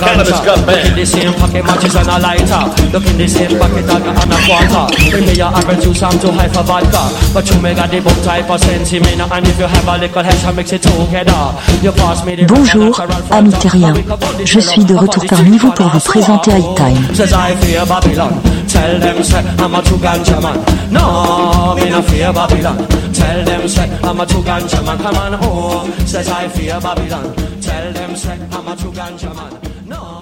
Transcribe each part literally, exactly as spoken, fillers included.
cannabis gun man. Look in the same pocket matches and a lighter. Look in the same pocket and a quarter. Maybe your average use some too high for vodka, but you make a the book type of sense. And if you have a little hash and mix it together, you pass me the. Bonjour, amis terriens. Je suis de retour parmi vous pour vous présenter High Time. Says I fear Babylon. Tell them say I'm a true ganja man. No, me no fear Babylon. Tell them say I'm a true ganja man. Come on, oh. Says I fear Babylon. Tell them say I'm a true ganja man. No.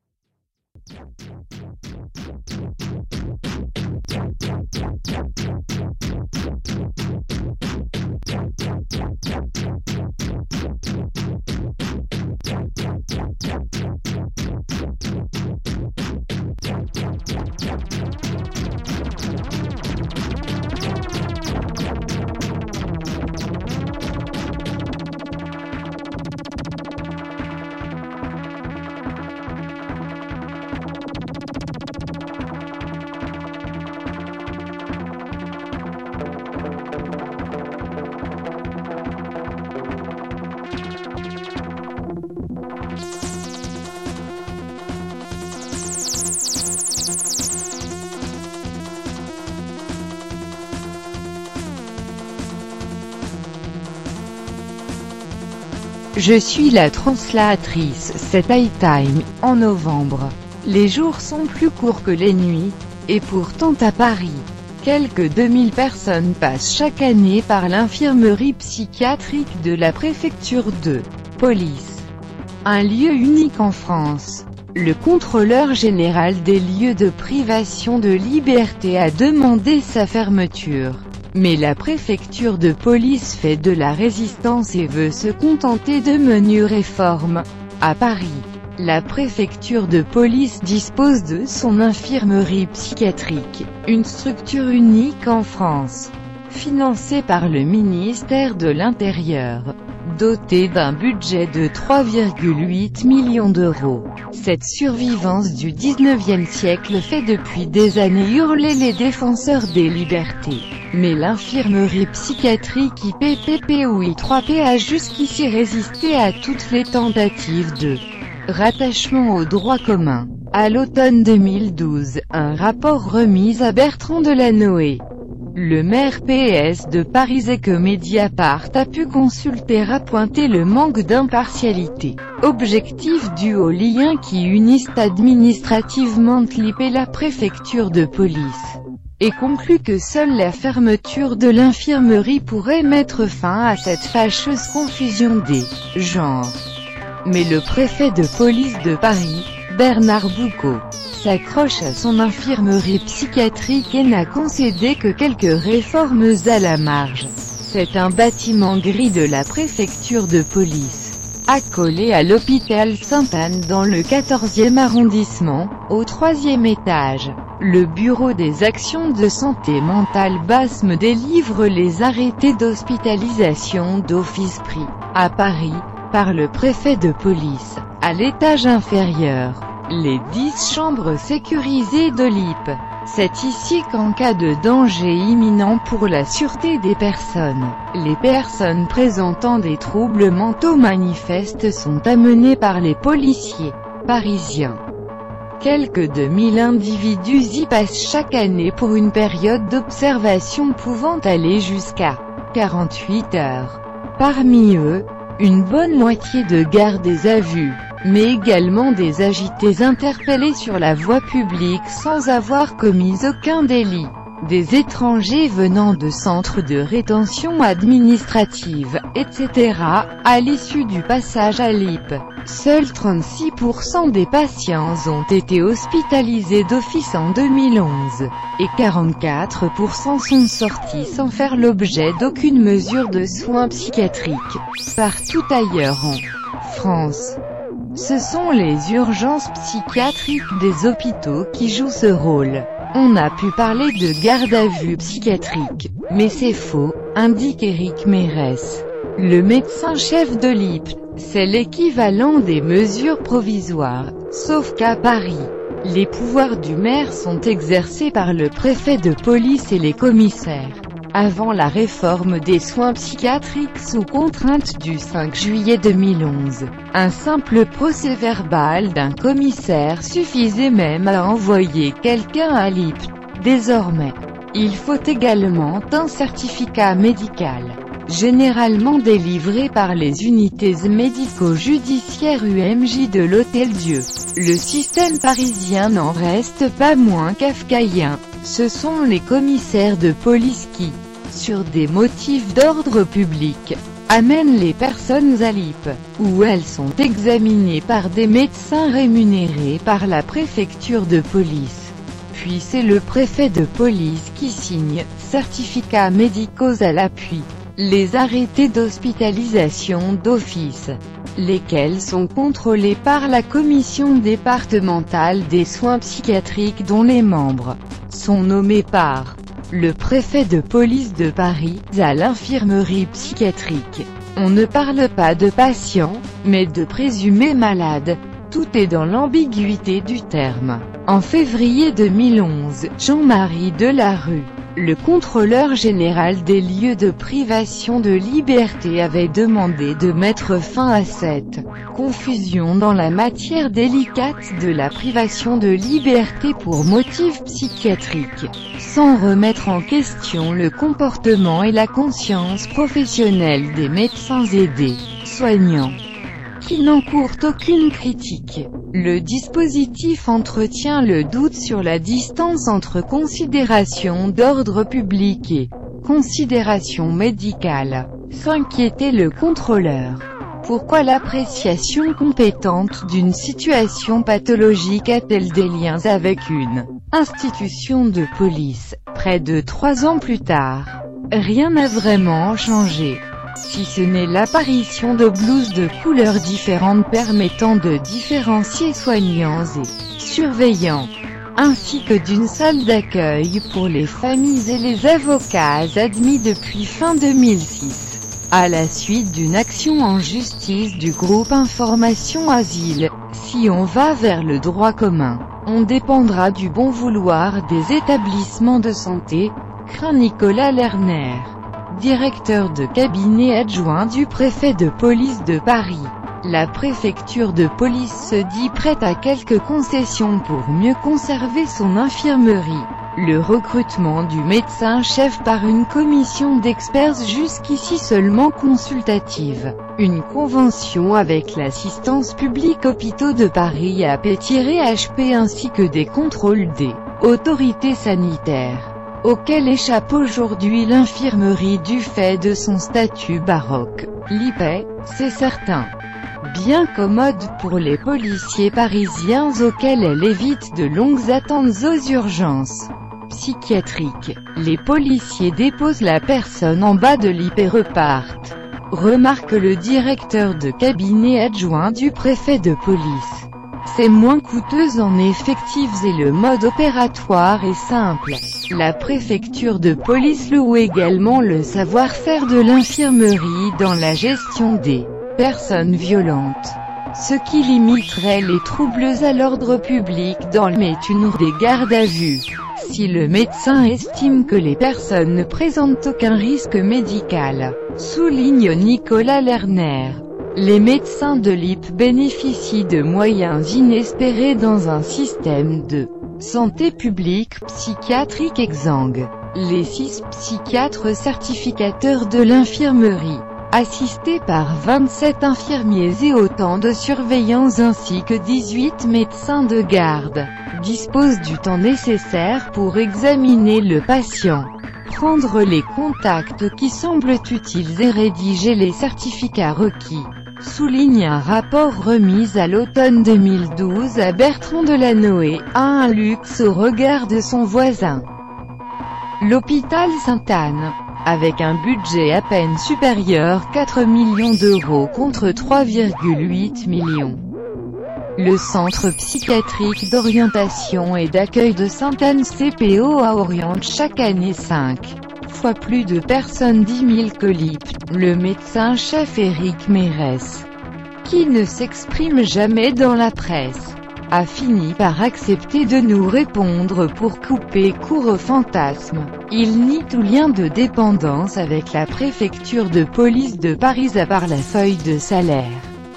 Je suis la translatrice, c'est High Time, en novembre. Les jours sont plus courts que les nuits, et pourtant à Paris, quelques deux mille personnes passent chaque année par l'infirmerie psychiatrique de la préfecture de police. Un lieu unique en France. Le contrôleur général des lieux de privation de liberté a demandé sa fermeture. Mais la préfecture de police fait de la résistance et veut se contenter de menues réformes. À Paris, la préfecture de police dispose de son infirmerie psychiatrique, une structure unique en France, financée par le ministère de l'Intérieur, dotée d'un budget de trois virgule huit millions d'euros. Cette survivance du dix-neuvième siècle fait depuis des années hurler les défenseurs des libertés. Mais l'infirmerie psychiatrique I P P P ou I trois P a jusqu'ici résisté à toutes les tentatives de rattachement au droit commun. À l'automne deux mille douze, un rapport remis à Bertrand Delanoë, le maire P S de Paris et que Mediapart a pu consulter a pointé le manque d'impartialité, objectif dû aux liens qui unissent administrativement L I P et la préfecture de police, et conclut que seule la fermeture de l'infirmerie pourrait mettre fin à cette fâcheuse confusion des genres. Mais le préfet de police de Paris, Bernard Boucaud, s'accroche à son infirmerie psychiatrique et n'a concédé que quelques réformes à la marge. C'est un bâtiment gris de la préfecture de police, accolé à l'hôpital Sainte-Anne dans le quatorzième arrondissement, au troisième étage. Le Bureau des actions de santé mentale BASM délivre les arrêtés d'hospitalisation d'office pris, à Paris, par le préfet de police, à l'étage inférieur. Les dix chambres sécurisées de l'I P. C'est ici qu'en cas de danger imminent pour la sûreté des personnes, les personnes présentant des troubles mentaux manifestes sont amenées par les policiers parisiens. Quelques deux mille individus y passent chaque année pour une période d'observation pouvant aller jusqu'à quarante-huit heures. Parmi eux, une bonne moitié de gardés à vue, mais également des agités interpellés sur la voie publique sans avoir commis aucun délit. Des étrangers venant de centres de rétention administrative, et cetera, à l'issue du passage à l'I P. Seuls trente-six pour cent des patients ont été hospitalisés d'office en deux mille onze, et quarante-quatre pour cent sont sortis sans faire l'objet d'aucune mesure de soins psychiatriques. Partout ailleurs en France, ce sont les urgences psychiatriques des hôpitaux qui jouent ce rôle. On a pu parler de garde à vue psychiatrique, mais c'est faux, indique Éric Mérès, le médecin-chef de l'I P. C'est l'équivalent des mesures provisoires, sauf qu'à Paris, les pouvoirs du maire sont exercés par le préfet de police et les commissaires. Avant la réforme des soins psychiatriques sous contrainte du cinq juillet deux mille onze, un simple procès-verbal d'un commissaire suffisait même à envoyer quelqu'un à l'I P. Désormais, il faut également un certificat médical, généralement délivré par les unités médico-judiciaires U M J de l'Hôtel-Dieu. Le système parisien n'en reste pas moins kafkaïen. Ce sont les commissaires de police qui, sur des motifs d'ordre public, amènent les personnes à l'I P, où elles sont examinées par des médecins rémunérés par la préfecture de police. Puis c'est le préfet de police qui signe, certificats médicaux à l'appui, les arrêtés d'hospitalisation d'office, lesquels sont contrôlés par la commission départementale des soins psychiatriques dont les membres sont nommés par le préfet de police de Paris. À l'infirmerie psychiatrique, on ne parle pas de patients, mais de présumés malades. Tout est dans l'ambiguïté du terme. En février deux mille onze, Jean-Marie Delarue, le contrôleur général des lieux de privation de liberté, avait demandé de mettre fin à cette confusion dans la matière délicate de la privation de liberté pour motif psychiatrique, sans remettre en question le comportement et la conscience professionnelle des médecins et des soignants, qui n'encourent aucune critique. Le dispositif entretient le doute sur la distance entre considération d'ordre public et considération médicale. S'inquiétait le contrôleur. Pourquoi l'appréciation compétente d'une situation pathologique a-t-elle des liens avec une institution de police? Près de trois ans plus tard, rien n'a vraiment changé, si ce n'est l'apparition de blouses de couleurs différentes permettant de différencier soignants et surveillants, ainsi que d'une salle d'accueil pour les familles et les avocats admis depuis fin deux mille six. À la suite d'une action en justice du groupe Information Asile, si on va vers le droit commun, on dépendra du bon vouloir des établissements de santé, craint Nicolas Lerner, directeur de cabinet adjoint du préfet de police de Paris. La préfecture de police se dit prête à quelques concessions pour mieux conserver son infirmerie. Le recrutement du médecin-chef par une commission d'experts jusqu'ici seulement consultative. Une convention avec l'Assistance publique Hôpitaux de Paris A P-H P ainsi que des contrôles des autorités sanitaires, auquel échappe aujourd'hui l'infirmerie du fait de son statut baroque. L'I P, c'est certain, bien commode pour les policiers parisiens auxquels elle évite de longues attentes aux urgences psychiatriques. Les policiers déposent la personne en bas de l'I P, repartent, remarque le directeur de cabinet adjoint du préfet de police. C'est moins coûteux en effectifs et le mode opératoire est simple. La préfecture de police loue également le savoir-faire de l'infirmerie dans la gestion des personnes violentes, ce qui limiterait les troubles à l'ordre public dans le métune des gardes à vue. Si le médecin estime que les personnes ne présentent aucun risque médical, souligne Nicolas Lerner, les médecins de l'I P bénéficient de moyens inespérés dans un système de santé publique psychiatrique exsangue. Les six psychiatres certificateurs de l'infirmerie, assistés par vingt-sept infirmiers et autant de surveillants ainsi que dix-huit médecins de garde, disposent du temps nécessaire pour examiner le patient, prendre les contacts qui semblent utiles et rédiger les certificats requis, souligne un rapport remis à l'automne deux mille douze à Bertrand Delanoë, à un luxe au regard de son voisin. L'hôpital Sainte-Anne, avec un budget à peine supérieur quatre millions d'euros contre trois virgule huit millions. Le centre psychiatrique d'orientation et d'accueil de Sainte-Anne C P O A oriente chaque année cinq fois plus de personnes dix mille que l'I P. Le médecin-chef Éric Mérès, qui ne s'exprime jamais dans la presse, a fini par accepter de nous répondre pour couper court au fantasme. Il nie tout lien de dépendance avec la préfecture de police de Paris à part la feuille de salaire.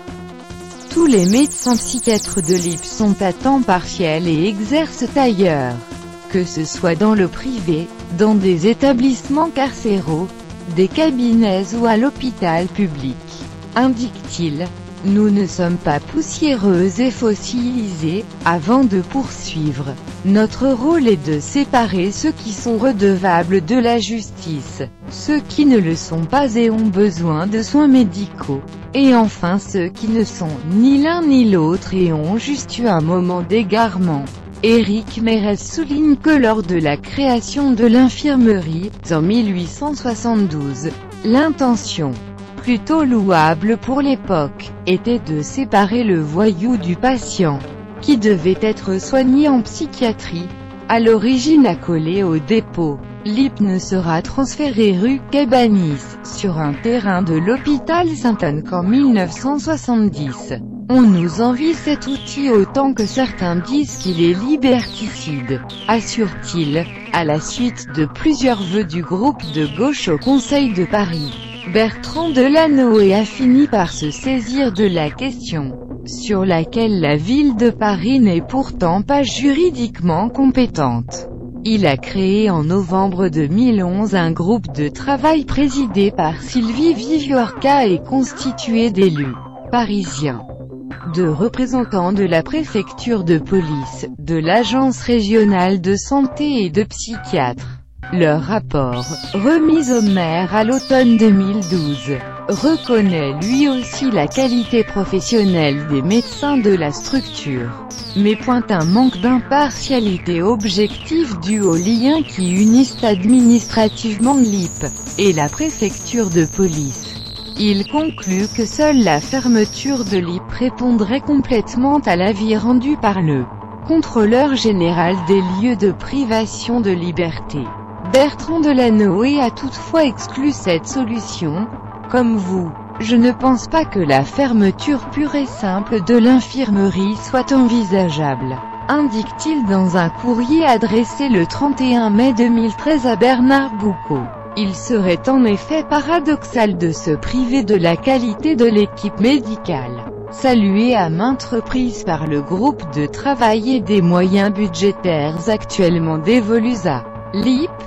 Tous les médecins psychiatres de l'I P sont à temps partiel et exercent ailleurs. Que ce soit dans le privé, dans des établissements carcéraux, des cabinets ou à l'hôpital public. Indique-t-il, nous ne sommes pas poussiéreux et fossilisés, avant de poursuivre. Notre rôle est de séparer ceux qui sont redevables de la justice, ceux qui ne le sont pas et ont besoin de soins médicaux, et enfin ceux qui ne sont ni l'un ni l'autre et ont juste eu un moment d'égarement. Éric Mérez souligne que lors de la création de l'infirmerie, en mille huit cent soixante-douze, l'intention, plutôt louable pour l'époque, était de séparer le voyou du patient, qui devait être soigné en psychiatrie, à l'origine accolé au dépôt. L'I P ne sera transféré rue Cabanis, sur un terrain de l'hôpital Sainte-Anne qu'en mille neuf cent soixante-dix. On nous envie cet outil autant que certains disent qu'il est liberticide, assure-t-il, à la suite de plusieurs vœux du groupe de gauche au Conseil de Paris. Bertrand Delanoë a fini par se saisir de la question, sur laquelle la ville de Paris n'est pourtant pas juridiquement compétente. Il a créé en novembre deux mille onze un groupe de travail présidé par Sylvie Viviorca et constitué d'élus parisiens, de représentants de la préfecture de police, de l'agence régionale de santé et de psychiatres. Leur rapport, remis au maire à l'automne deux mille douze, reconnaît lui aussi la qualité professionnelle des médecins de la structure, mais pointe un manque d'impartialité objective dû aux liens qui unissent administrativement l'I P et la préfecture de police. Il conclut que seule la fermeture de l'I P répondrait complètement à l'avis rendu par le contrôleur général des lieux de privation de liberté. Bertrand Delanoë a toutefois exclu cette solution. Comme vous, je ne pense pas que la fermeture pure et simple de l'infirmerie soit envisageable, indique-t-il dans un courrier adressé le trente et un mai deux mille treize à Bernard Boucaud. Il serait en effet paradoxal de se priver de la qualité de l'équipe médicale, saluée à maintes reprises par le groupe de travail et des moyens budgétaires actuellement dévolus à l'I P.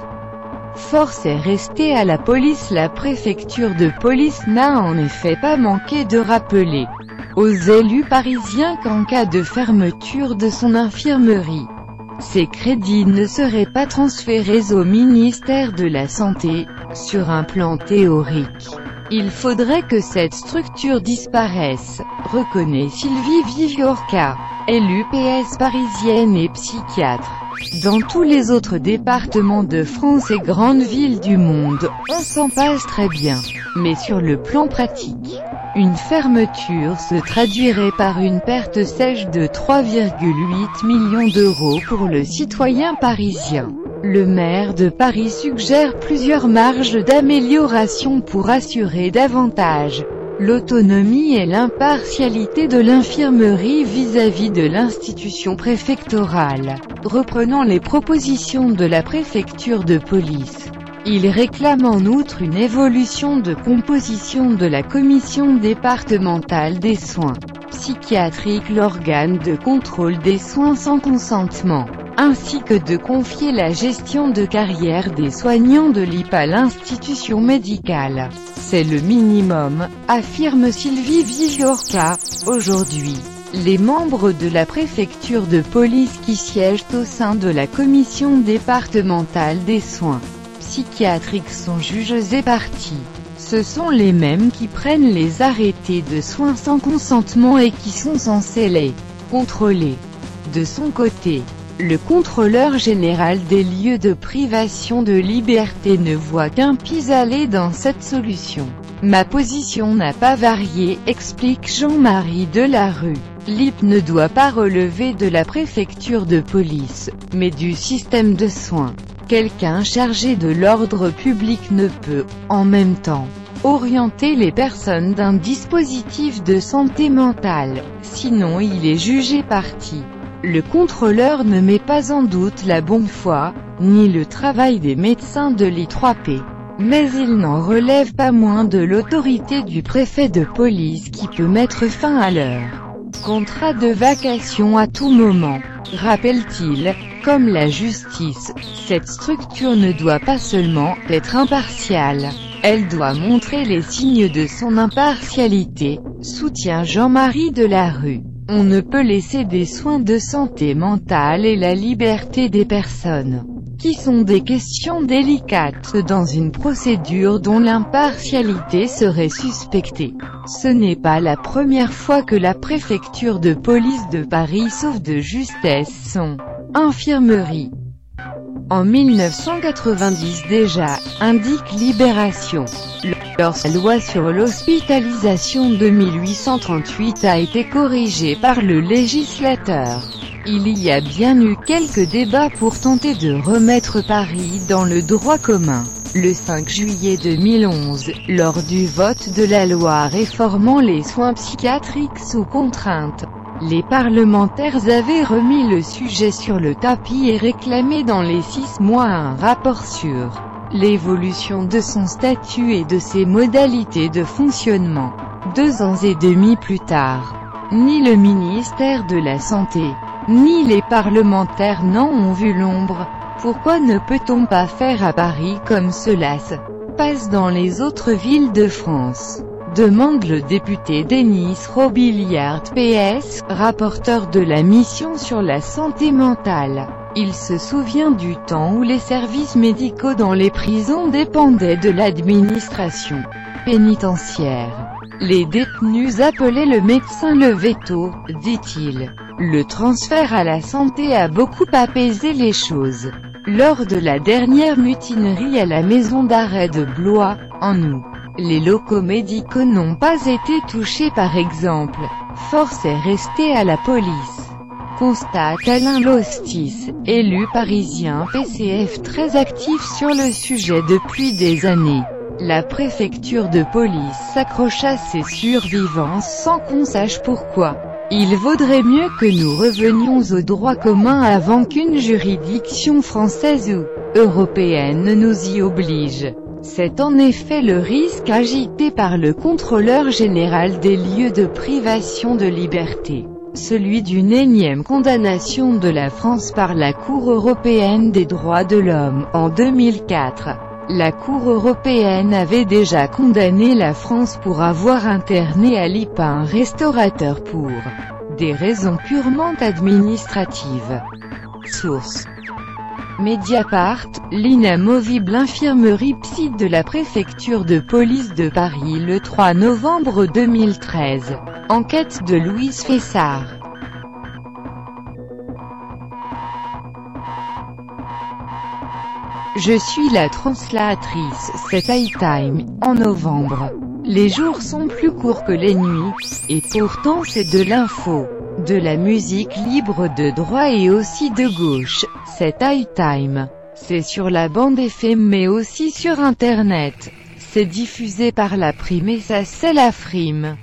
Force est restée à la police. La préfecture de police n'a en effet pas manqué de rappeler aux élus parisiens qu'en cas de fermeture de son infirmerie, ces crédits ne seraient pas transférés au ministère de la Santé. Sur un plan théorique, il faudrait que cette structure disparaisse, reconnaît Sylvie Viviorca, élue P S parisienne et psychiatre. Dans tous les autres départements de France et grandes villes du monde, on s'en passe très bien. Mais sur le plan pratique, une fermeture se traduirait par une perte sèche de trois virgule huit millions d'euros pour le citoyen parisien. Le maire de Paris suggère plusieurs marges d'amélioration pour assurer davantage l'autonomie et l'impartialité de l'infirmerie vis-à-vis de l'institution préfectorale. Reprenant les propositions de la préfecture de police, il réclame en outre une évolution de composition de la commission départementale des soins psychiatriques, l'organe de contrôle des soins sans consentement, ainsi que de confier la gestion de carrière des soignants de l'I P à l'institution médicale. C'est le minimum, affirme Sylvie Viviorca. Aujourd'hui, les membres de la préfecture de police qui siègent au sein de la commission départementale des soins psychiatriques sont juges et parties. Ce sont les mêmes qui prennent les arrêtés de soins sans consentement et qui sont censés les contrôler. De son côté, le contrôleur général des lieux de privation de liberté ne voit qu'un pis-aller dans cette solution. Ma position n'a pas varié, explique Jean-Marie Delarue. L'I P ne doit pas relever de la préfecture de police, mais du système de soins. Quelqu'un chargé de l'ordre public ne peut, en même temps, orienter les personnes d'un dispositif de santé mentale, sinon il est jugé partie. Le contrôleur ne met pas en doute la bonne foi, ni le travail des médecins de l'I trois P. Mais il n'en relève pas moins de l'autorité du préfet de police qui peut mettre fin à leur contrat de vacation à tout moment. Rappelle-t-il, comme la justice, cette structure ne doit pas seulement être impartiale, elle doit montrer les signes de son impartialité, soutient Jean-Marie Delarue. On ne peut laisser des soins de santé mentale et la liberté des personnes, qui sont des questions délicates dans une procédure dont l'impartialité serait suspectée. Ce n'est pas la première fois que la préfecture de police de Paris sauve de justesse son infirmerie. En mille neuf cent quatre-vingt-dix déjà, indique Libération. Lorsque la loi sur l'hospitalisation de mille huit cent trente-huit a été corrigée par le législateur, il y a bien eu quelques débats pour tenter de remettre Paris dans le droit commun. Le cinq juillet deux mille onze, lors du vote de la loi réformant les soins psychiatriques sous contrainte, les parlementaires avaient remis le sujet sur le tapis et réclamé dans les six mois un rapport sur l'évolution de son statut et de ses modalités de fonctionnement. Deux ans et demi plus tard, ni le ministère de la Santé, ni les parlementaires n'en ont vu l'ombre. Pourquoi ne peut-on pas faire à Paris comme cela se passe dans les autres villes de France? Demande le député Denis Robiliard P S, rapporteur de la mission sur la santé mentale. Il se souvient du temps où les services médicaux dans les prisons dépendaient de l'administration pénitentiaire. Les détenus appelaient le médecin le veto, dit-il. Le transfert à la santé a beaucoup apaisé les choses. Lors de la dernière mutinerie à la maison d'arrêt de Blois, en août, les locaux médicaux n'ont pas été touchés par exemple. Force est restée à la police. Constate Alain Lostis, élu parisien P C F très actif sur le sujet depuis des années. La préfecture de police s'accroche à ses survivants sans qu'on sache pourquoi. Il vaudrait mieux que nous revenions au droit commun avant qu'une juridiction française ou européenne nous y oblige. C'est en effet le risque agité par le contrôleur général des lieux de privation de liberté, celui d'une énième condamnation de la France par la Cour européenne des droits de l'homme en deux mille quatre. La Cour européenne avait déjà condamné la France pour avoir interné à l'I P A un restaurateur pour des raisons purement administratives. Source: Mediapart, l'inamovible infirmerie psy de la préfecture de police de Paris le trois novembre deux mille treize. Enquête de Louise Fessard. Je suis la translatrice, c'est iTime, en novembre. Les jours sont plus courts que les nuits, et pourtant c'est de l'info, de la musique libre de droit et aussi de gauche, c'est iTime. C'est sur la bande F M mais aussi sur internet. C'est diffusé par la Prime et ça c'est la frime.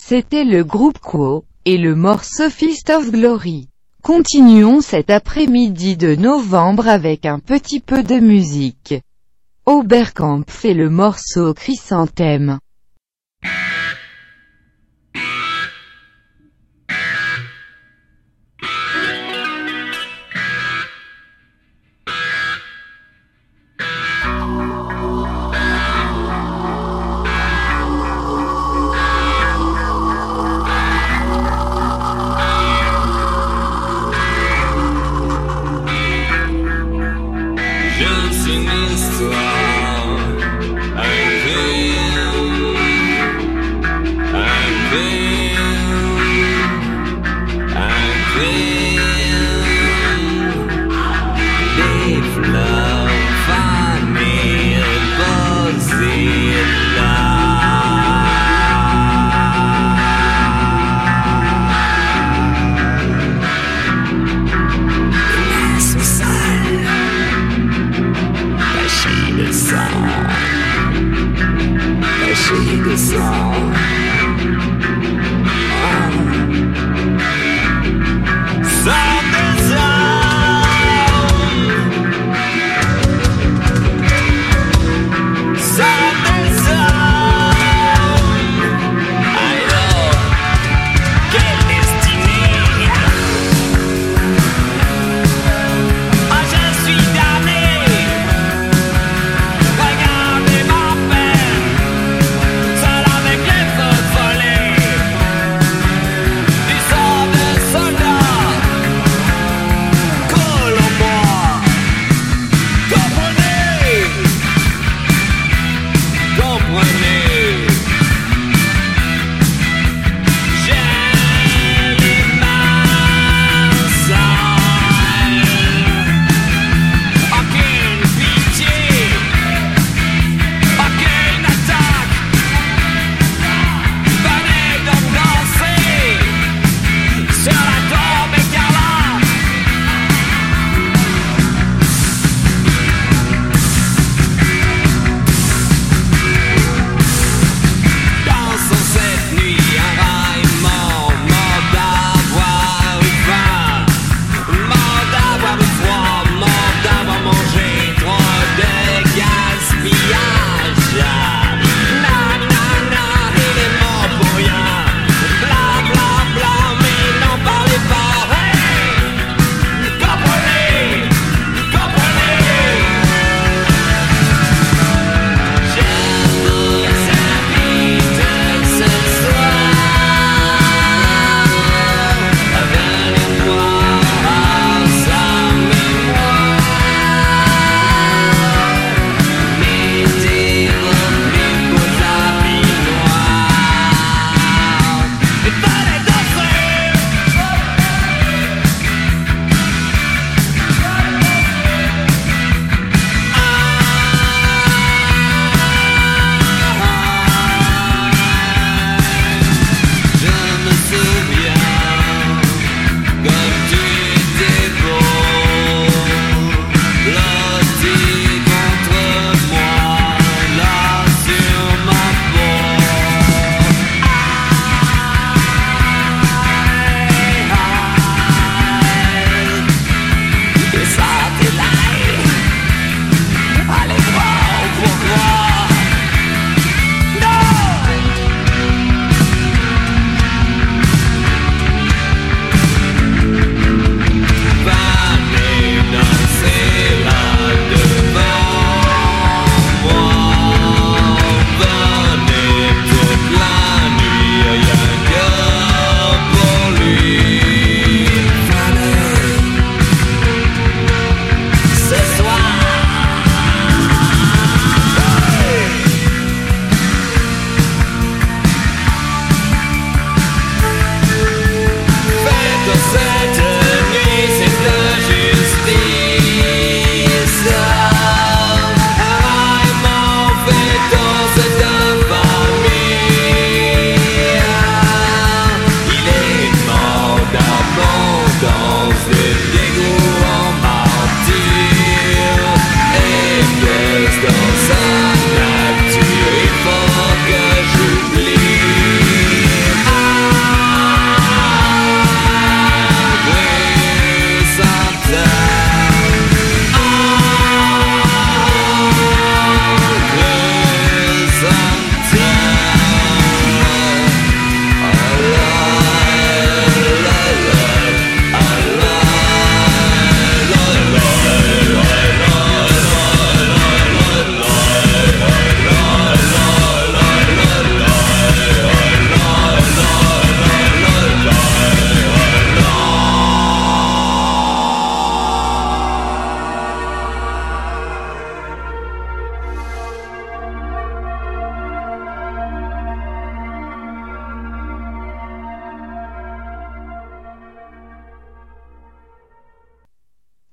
C'était le groupe Quo, et le morceau Fist of Glory. Continuons cet après-midi de novembre avec un petit peu de musique. Oberkamp fait le morceau Chrysanthème. Une histoire, un crime,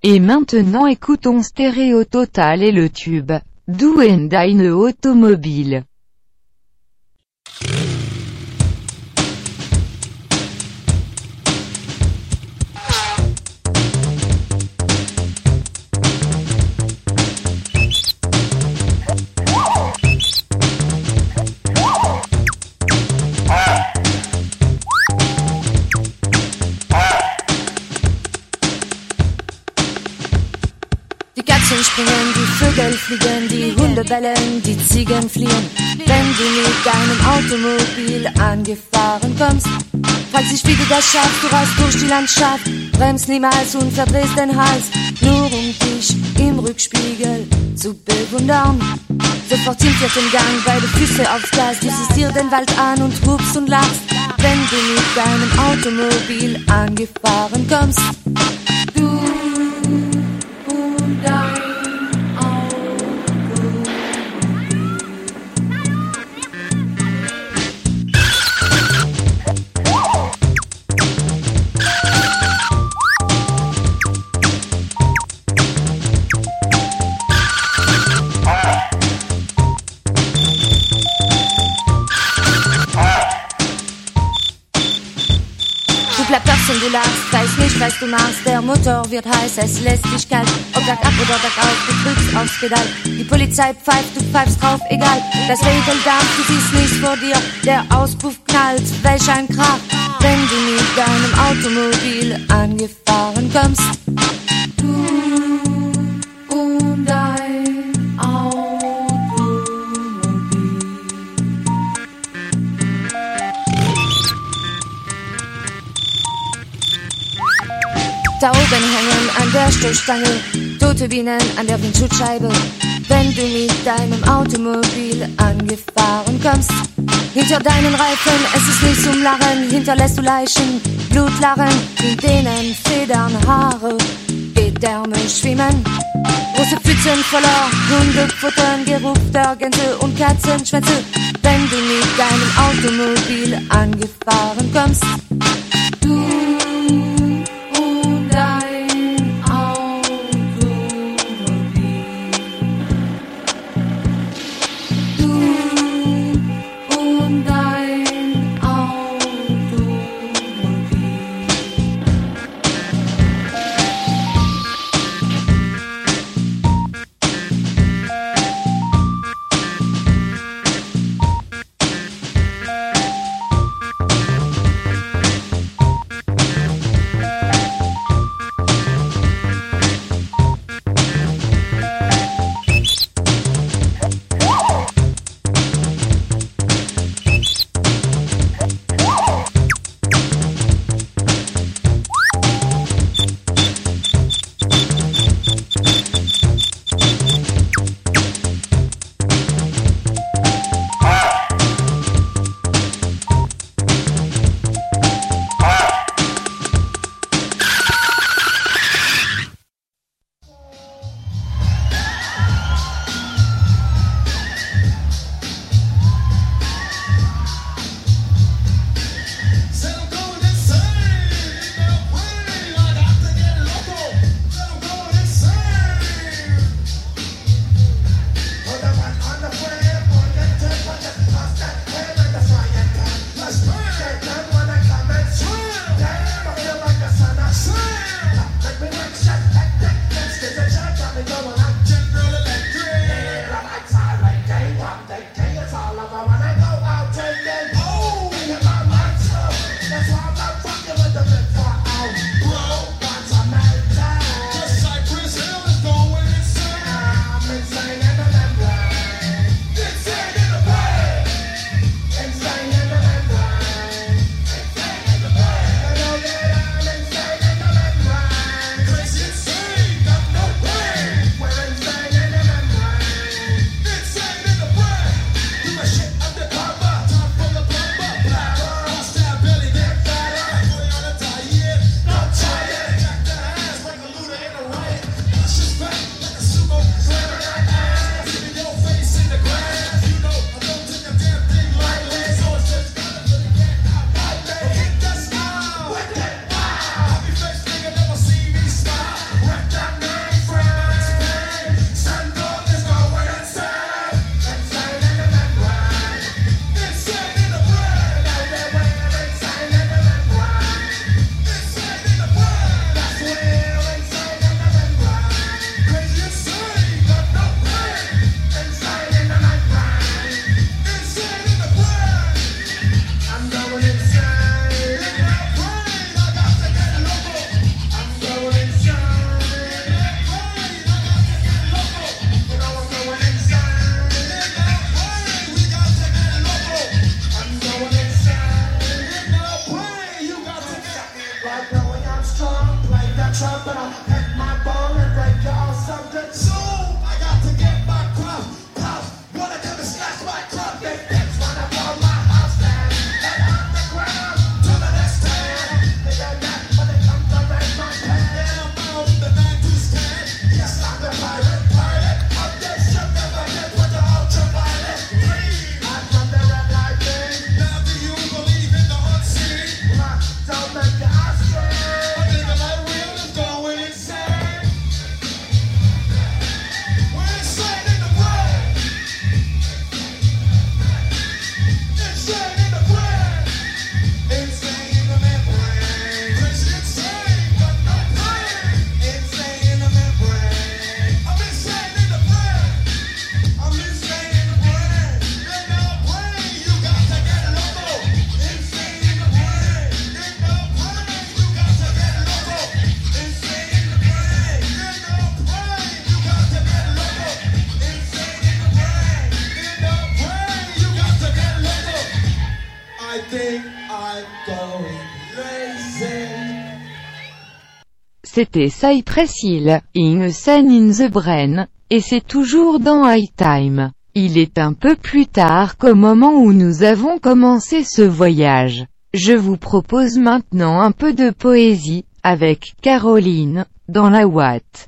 Et maintenant écoutons Stéréo Total et le tube Du and Deine Automobile. Die Katzen springen, die Vögel fliegen, die Hunde bellen, die Ziegen fliehen. Wenn du mit deinem Automobil angefahren kommst, frag sich, wie du das schaffst, du rast durch die Landschaft, bremst niemals und verdrehst den Hals, nur um dich im Rückspiegel zu bewundern. Sofort sind wir im Gang, beide Füße aufs Gas, du siehst dir den Wald an und rufst und lachst, wenn du mit deinem Automobil angefahren kommst. Du du lachst, weiß nicht, was du machst, der Motor wird heiß, es lässt dich kalt, ob bergab oder bergauf, du drückst aufs Pedal, die Polizei pfeift, du pfeifst drauf, egal, das Vehikel dampft, du siehst nichts vor dir, der Auspuff knallt, welch ein Krach, wenn du mit deinem Automobil angefahren kommst. Du und dein Automobil. Da oben hängen an der Stoßstange tote Bienen an der Windschutzscheibe. Wenn du mit deinem Automobil angefahren kommst, hinter deinen Reifen, es ist nicht zum Lachen, hinterlässt du Leichen, Blutlachen, in denen Federn, Haare, Gedärme schwimmen. Große Pfützen voller Hundefutter, Geruch der Gänse und Katzenschwänze. Wenn du mit deinem Automobil angefahren kommst, du C'était Cypress Hill, In a Scene in the Brain, et c'est toujours dans High Time. Il est un peu plus tard qu'au moment où nous avons commencé ce voyage. Je vous propose maintenant un peu de poésie, avec Caroline, dans la Watt.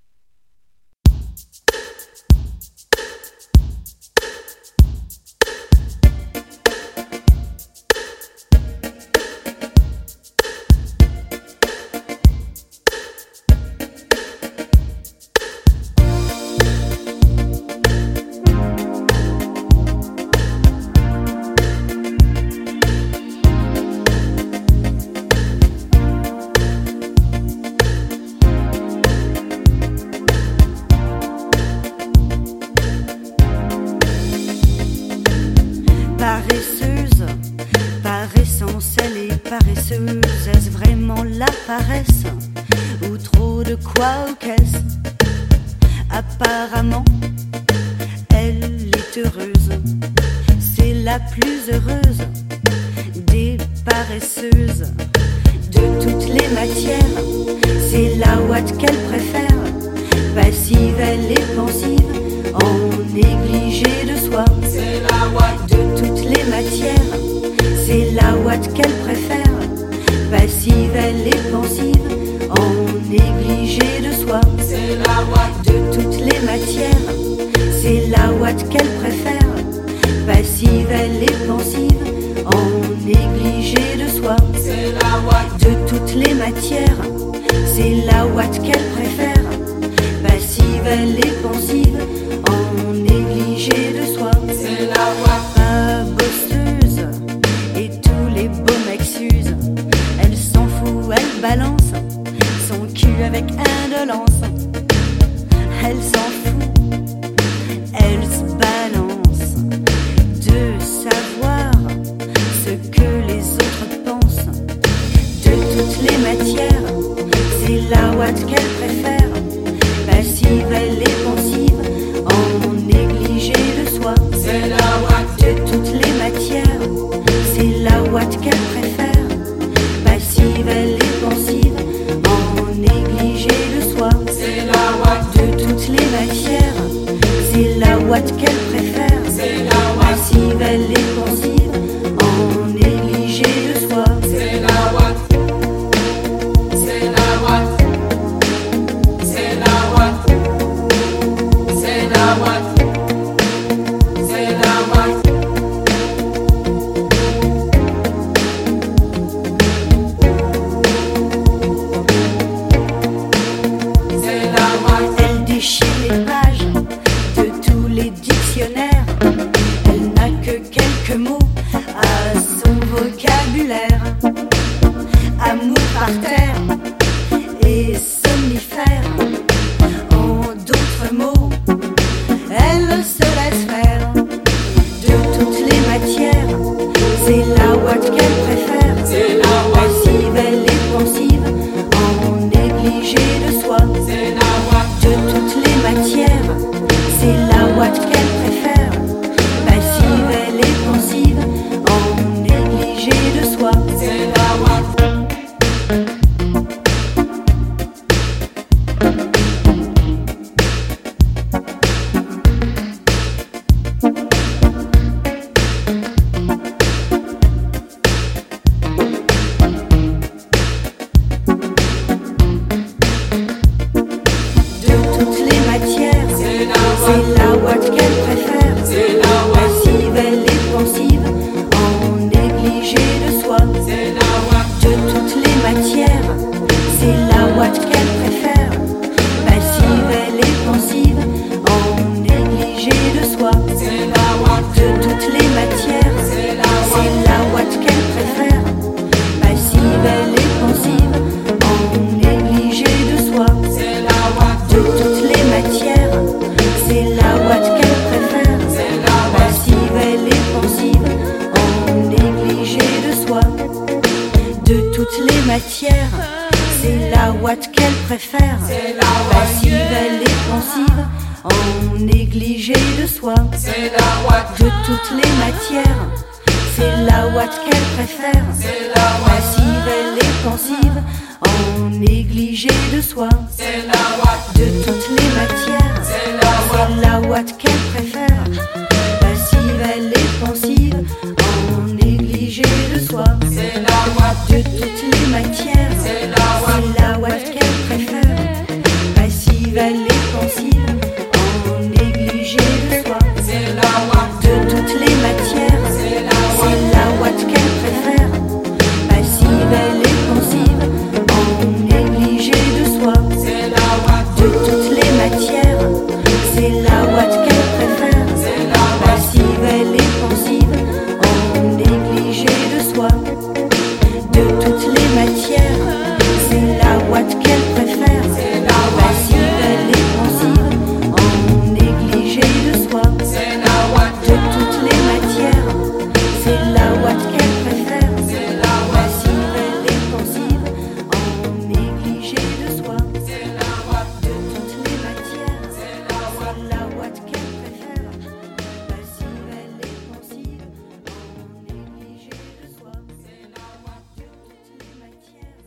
Paresseuse, par essence elle est paresseuse. Est-ce vraiment la paresse ou trop de quoi ou qu'est-ce? Apparemment, elle est heureuse. C'est la plus heureuse des paresseuses. De toutes les matières, c'est la Watt qu'elle préfère. Passive, elle est pensive, en négligé de soi. C'est la Watt de toutes les matières, c'est la Watt qu'elle préfère. Passive, elle est pensive, en négligé de soi. C'est la Watt de toutes les matières, c'est la Watt qu'elle préfère. Passive, elle est pensive, en négligé de soi. C'est la Watt de toutes les matières, c'est la Watt qu'elle préfère. Passive, elle est pensive, en négligé de soi. C'est la Watt. Pas bosseuse, et tous les beaux mecs s'usent. Elle s'en fout, elle balance son cul avec indolence. Elle s'en fout, elle se balance de savoir ce que les autres pensent. De toutes les matières, c'est la Watt qu'elle préfère. Passive, elle est pensive, en négligé de soi. C'est la Watt de toutes les matières, c'est la Watt qu'elle préfère. Passive, elle est pensive, en négligé de soi. C'est la Watt de toutes les matières, c'est la Watt qu'elle préfère. C'est la Watt. Passive, elle est pensive, en négligé de soi. C'est la Watt. C'est la Watt. C'est la Watt. C'est la Watt. C'est la Watt. C'est la Watt. Elle déchire les pages de tous les dictionnaires. Elle n'a que quelques mots à son vocabulaire. Amour par terre et somnifère. En d'autres mots, elle se laisse faire. De toutes les matières, c'est la Watt qu'elle préfère. C'est la Watt. Passive, elle est pensive, en négligé de soi. C'est la Watt. De toutes les matières, c'est la Watt qu'elle préfère. Passive, elle est pensive, en négligé de soi. C'est la Watt. C'est la Watt qu'elle préfère. Passive, elle est pensive, en négligé de soi. C'est la Watt. De toutes les matières, c'est la Watt qu'elle préfère. Passive, elle est pensive, en en négligé de soi. C'est la ouate de toutes les matières. C'est la ouate, c'est la ouate qu'elle préfère. Passive, elle est pensive, en négligé de soi. c'est la ouate De toutes les matières. C'est la ouate c'est la ouate qu'elle préfère. Passive, elle est pensive, en négligé de soi. C'est la ouate De toutes les matières. C'est la ouate C'est la ouate qu'elle préfère. Passive, elle est pensive, en négligé de soi. C'est la ouate De toutes les matières, c'est la ouate qu'elle préfère. C'est la ouate Passive, elle est pensive, en négligé de soi. De toutes les matières, c'est la ouate qu'elle préfère. C'est la ouate Passive, elle est pensive, en négligé de soi. C'est la ouate De toutes les matières, c'est la ouate qu'elle préfère. C'est la ouate Passive, elle est pensive, en négligé de soi. C'est la ouate De toutes les matières, C'est la ouate c'est la ouate qu'elle préfère. Passive, elle est pensive, en négligé de soi. C'est la ouate De toutes les matières.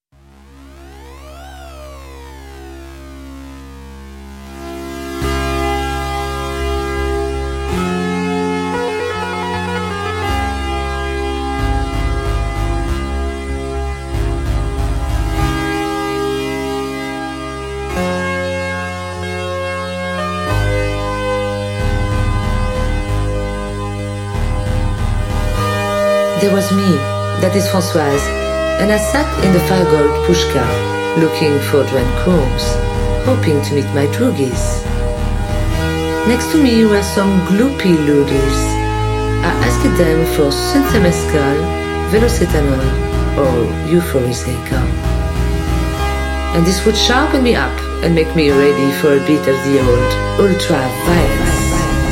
There was me, that is Françoise, and I sat in the Fargold pushka, looking for Drancombs, hoping to meet my droogies. Next to me were some gloopy loodies. I asked them for Synthemescal, Velocetanol, or Euphoriseca. And this would sharpen me up and make me ready for a bit of the old ultra-violence.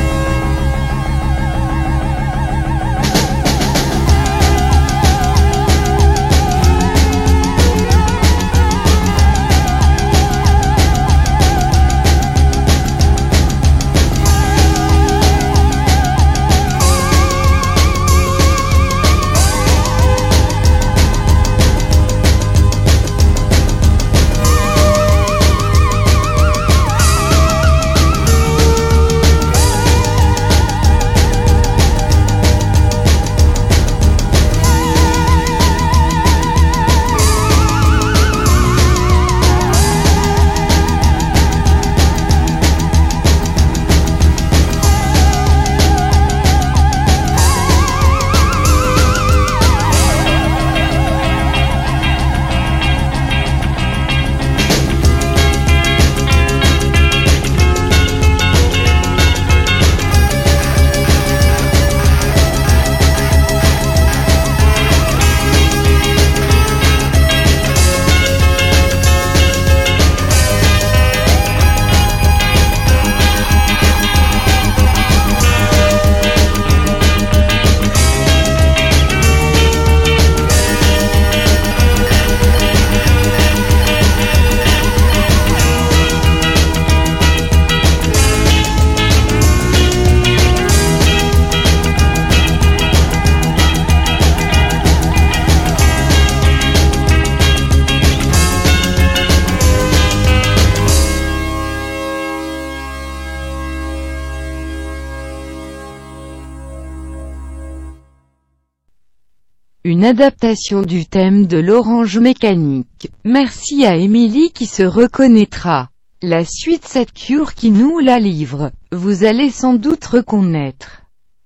Une adaptation du thème de l'Orange Mécanique. Merci à Émilie qui se reconnaîtra. La suite, cette cure qui nous la livre. Vous allez sans doute reconnaître.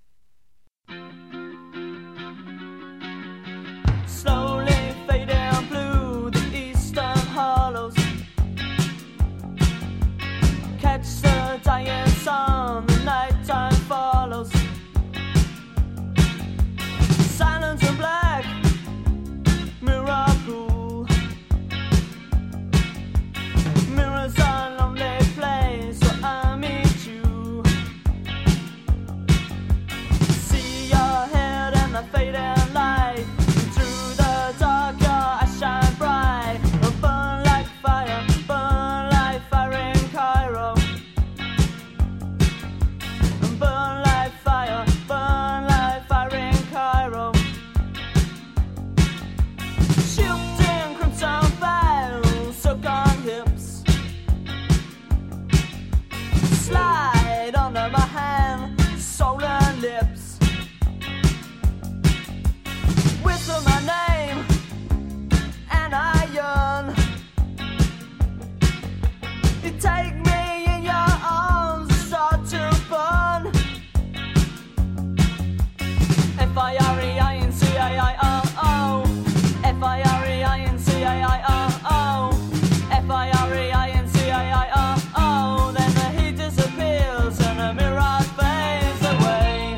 Slowly fading blue, the eastern hollows. Catch the dying sun, the nighttime follows. Silence and black, mirror pool. Mirrors are a lonely place where I meet you. See your head and the fading light. Through the dark your eyes shine bright. Burn like fire, burn like fire in Cairo. take me in your arms and start to burn. F I R E I N C A I R O, F I R E I N C A I R O, F I R E I N C A I R O. Then the heat disappears and the mirage fades away.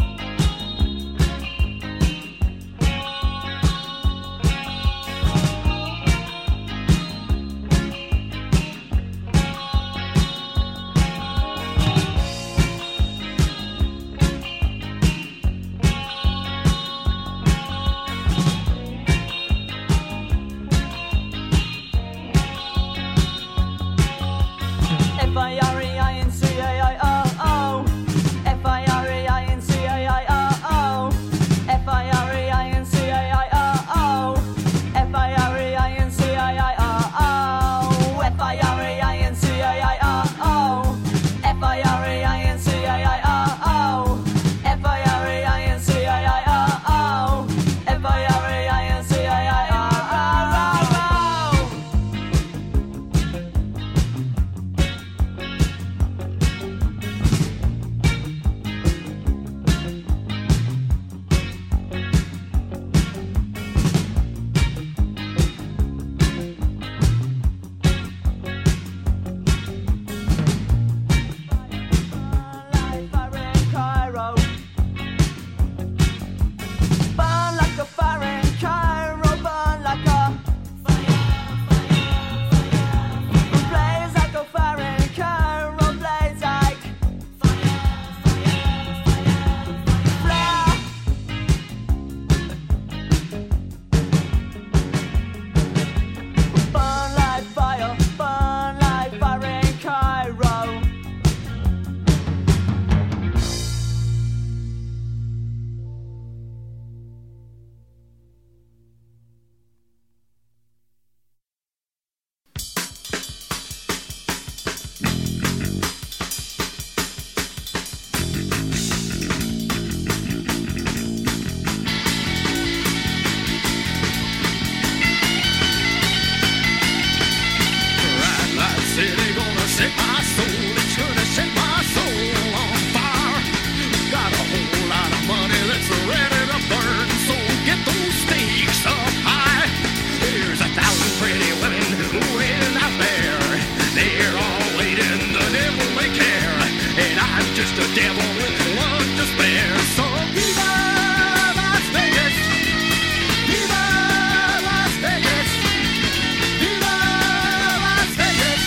F I R E I N C A I R O, F I R E I N C A I R O, F I R E I N C A I R O, F I R E I N C A I R O, F I R E I N C A I R O, F I R E I N C A I R O, F I R E I N C A I R O, F I R E I N C A I R O. Like fire in Cairo. Burn like a fire in Cairo, burn like a blaze like a fire in Cairo, blaze like flare. Burn like fire, burn like fire in Cairo. Red Light City gonna set my soul, it's gonna set my soul on fire. Got a whole lot of money that's ready to burn, so get those stakes up high. There's a thousand pretty women waiting out there, they're all waiting, the devil may care, and I'm just a devil with one to spare. So viva Las Vegas, viva Las Vegas, viva Las Vegas.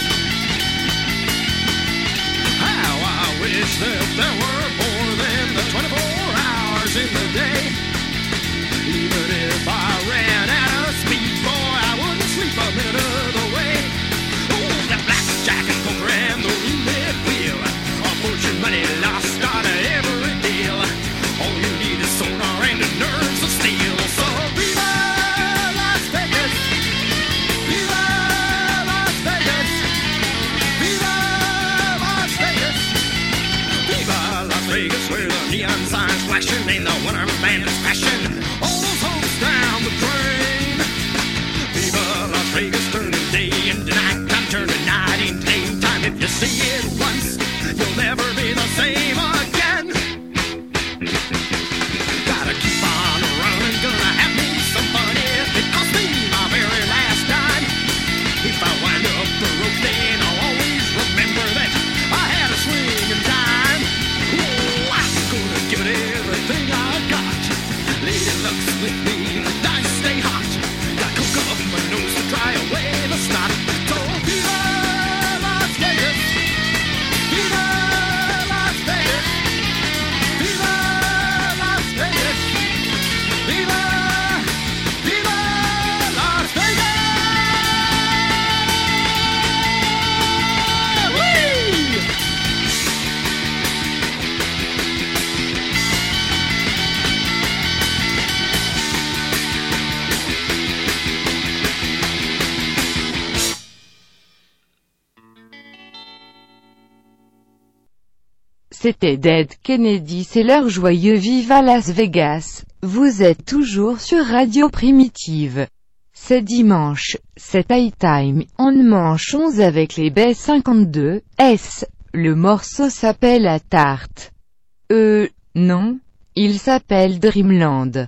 How I wish that there were more than the twenty-four hours in the day. Even if I ran out of speed, boy, I wouldn't sleep a minute of the way. Oh, the blackjack and poker and the roulette wheel, a fortune money lost on every deal. All you need is sonar and the nerves of steel. So viva Las Vegas, viva Las Vegas, viva Las Vegas, viva Las Vegas, where the neon signs flashing and the winter band is crashing. All those hopes down the drain. Viva Las Vegas, turning day into night time, turning night into daytime. If you see it once, you'll never be the same again. Gotta keep on running, gonna have me some fun. If it costs me my very last dime, if I wind up broke, then I'll always remember that I had a swinging time. Oh, I'm gonna give it everything I got. Lady luck's with me, the dice stay hot. Got coke up my nose to dry away the snot. So viva Las Vegas, viva Las Vegas, viva Las Vegas, viva, viva Las Vegas. Whee! C'était Dead Kennedy, c'est leur joyeux Viva Las Vegas. Vous êtes toujours sur Radio Primitive. C'est C'est dimanche, c'est High Time, en manche onze avec les B cinquante-deux S. Le morceau s'appelle La Tarte. Euh, non, il s'appelle Dreamland.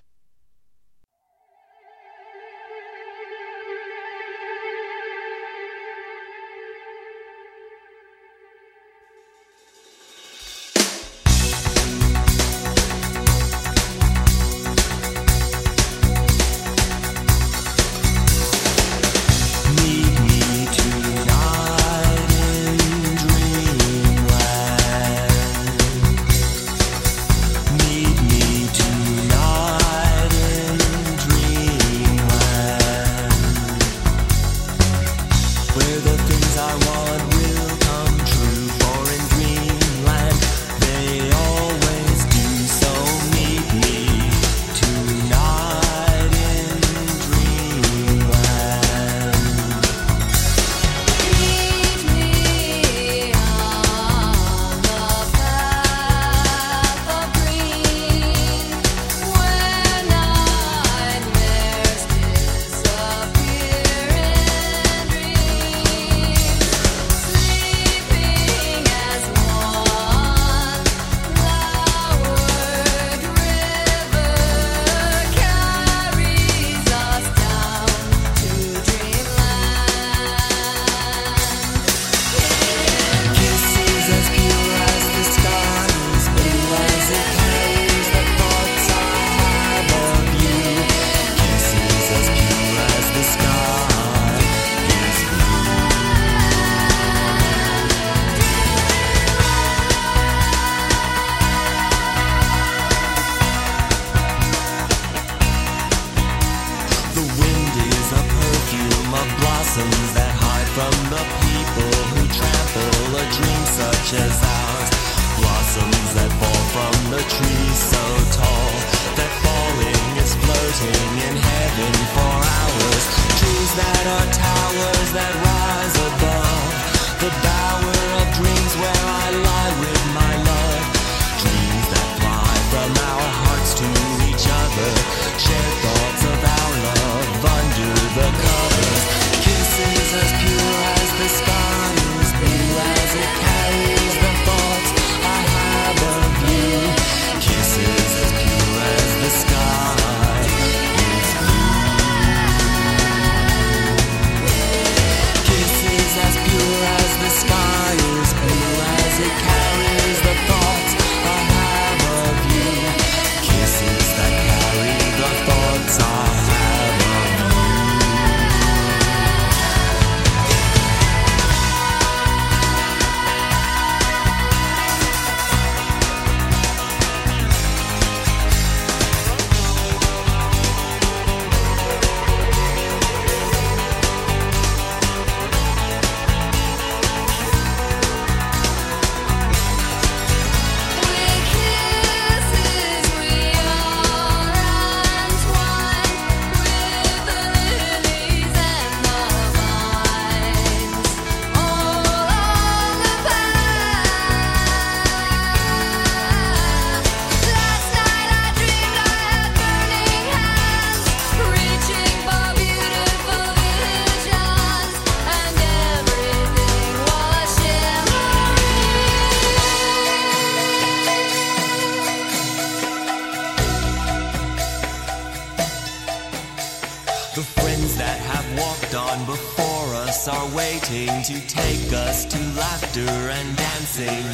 To take us to laughter and dancing.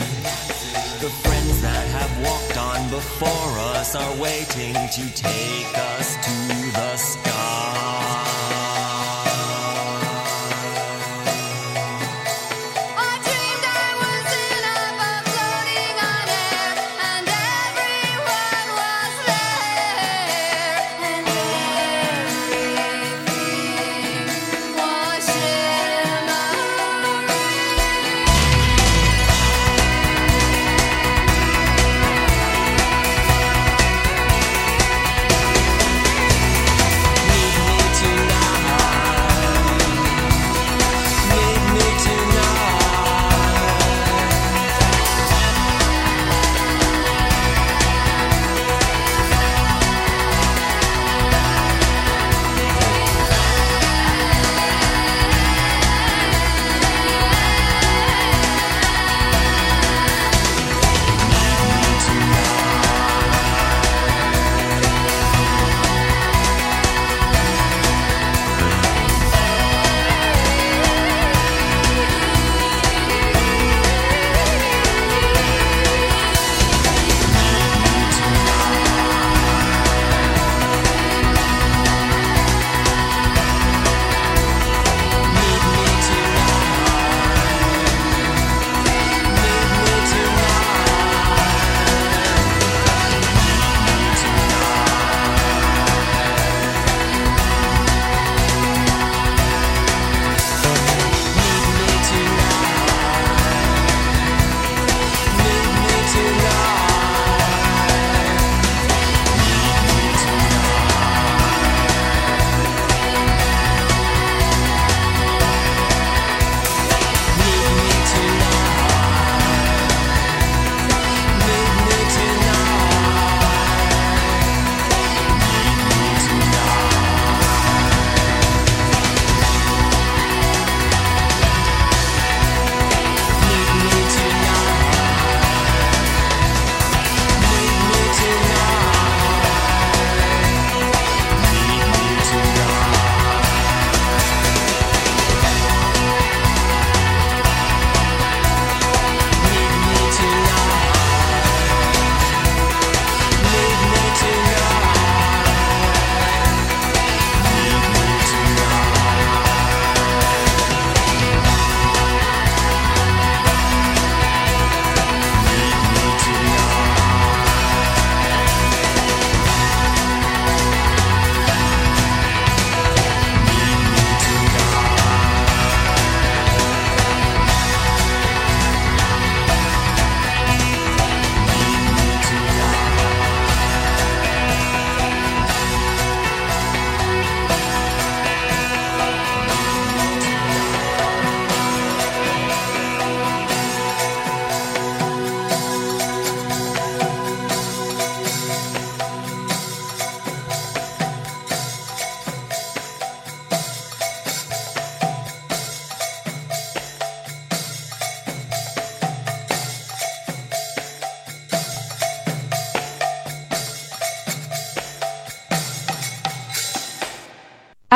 The friends that have walked on before us are waiting to take us to the sky. Tonight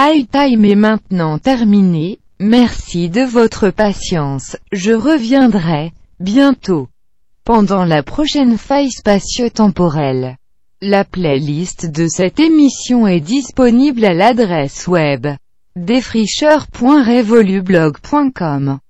High Time est maintenant terminé, merci de votre patience, je reviendrai, bientôt, pendant la prochaine faille spatio-temporelle. La playlist de cette émission est disponible à l'adresse web défricheur point révolublog point com.